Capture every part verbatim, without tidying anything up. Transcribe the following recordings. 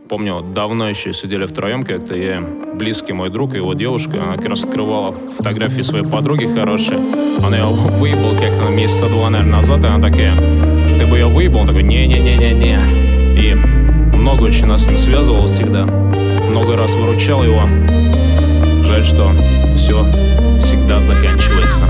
Помню, давно еще сидели втроем как-то, я, близкий мой друг и его девушка, она как раз открывала фотографии своей подруги хорошей. Он ее выебал как-то месяца два, наверное, назад, и она такая: ты бы ее выебал? Он такой: не-не-не-не-не. И много очень нас с ним связывал всегда, много раз выручал его. Жаль, что все всегда заканчивается.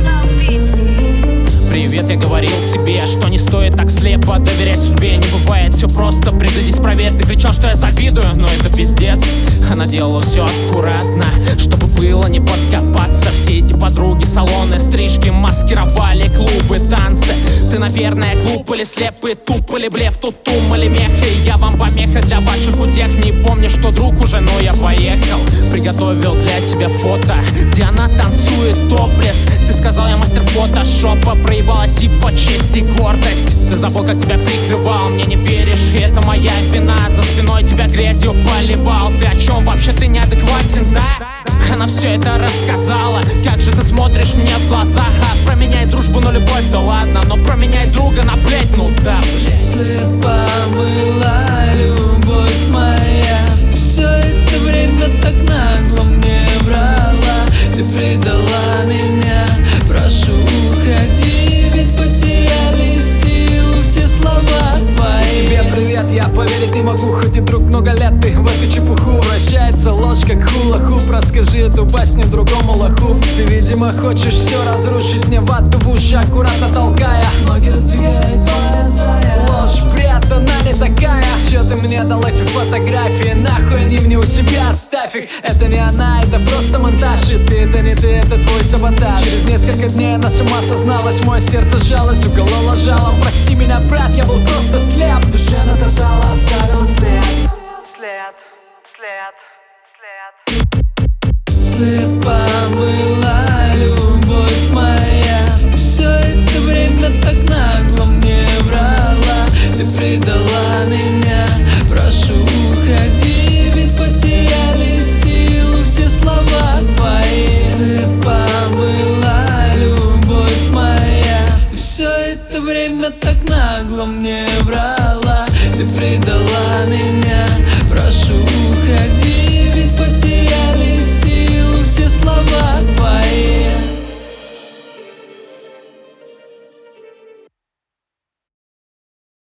Привет, я говорил тебе, что не стоит так слепо доверять судьбе. Не бывает все просто, приглядись, проверь. Ты кричал, что я завидую, но это пиздец. Она делала все аккуратно, чтобы было не подкопаться. Все эти подруги, салоны, стрижки маскировали клубы, танцы. Ты, наверное, глуп или слеп, и туп или блеф, тут тум или мех. И я вам помеха для ваших утех. Не помню, что друг уже, но я поехал. Приготовил для тебя фото, где она танцует топлес. Ты сказал, я мастер фотошопа, проебала типа честь и гордость. Ты забыл, как тебя прикрывал, мне не веришь, и это моя вина. За спиной тебя грязью поливал. Ты о чем вообще, ты неадекватен, да? Она все это рассказала. Как же ты смотришь мне в глаза? А променяй дружбу на любовь, да ладно, но променяй друга на блять, ну да, блять. Слепа была любовь моя, все это время так нагло мне врала. Ты предала меня, прошу, уходи, ведь потеряли силу все слова твои. Тебе привет, я поверить не могу, хоть и друг много лет. Ты в эту чепуху вращается ложь как хула-хуп. Расскажи эту басню другому лоху. Ты, видимо, хочешь все разрушить, мне вату в уши аккуратно толкая. Ноги раздвигает твоя зая. Ложь бред, она не такая. Че ты мне дал эти фотографии? Нахуй они мне у себя, оставь их. Это не она, это просто монтаж. И ты, это не ты, это твой саботаж. Через несколько дней она сама созналась, мое сердце сжалось, укололо жалом. Прости меня, брат, я был просто слеп. В душе натоптала, оставила след. След, след, след. Слепа была любовь моя, все это время так нагло мне врала. Ты предала меня, прошу, уходи, ведь потеряли силу все слова твои. Слепа была любовь моя, все это время так нагло мне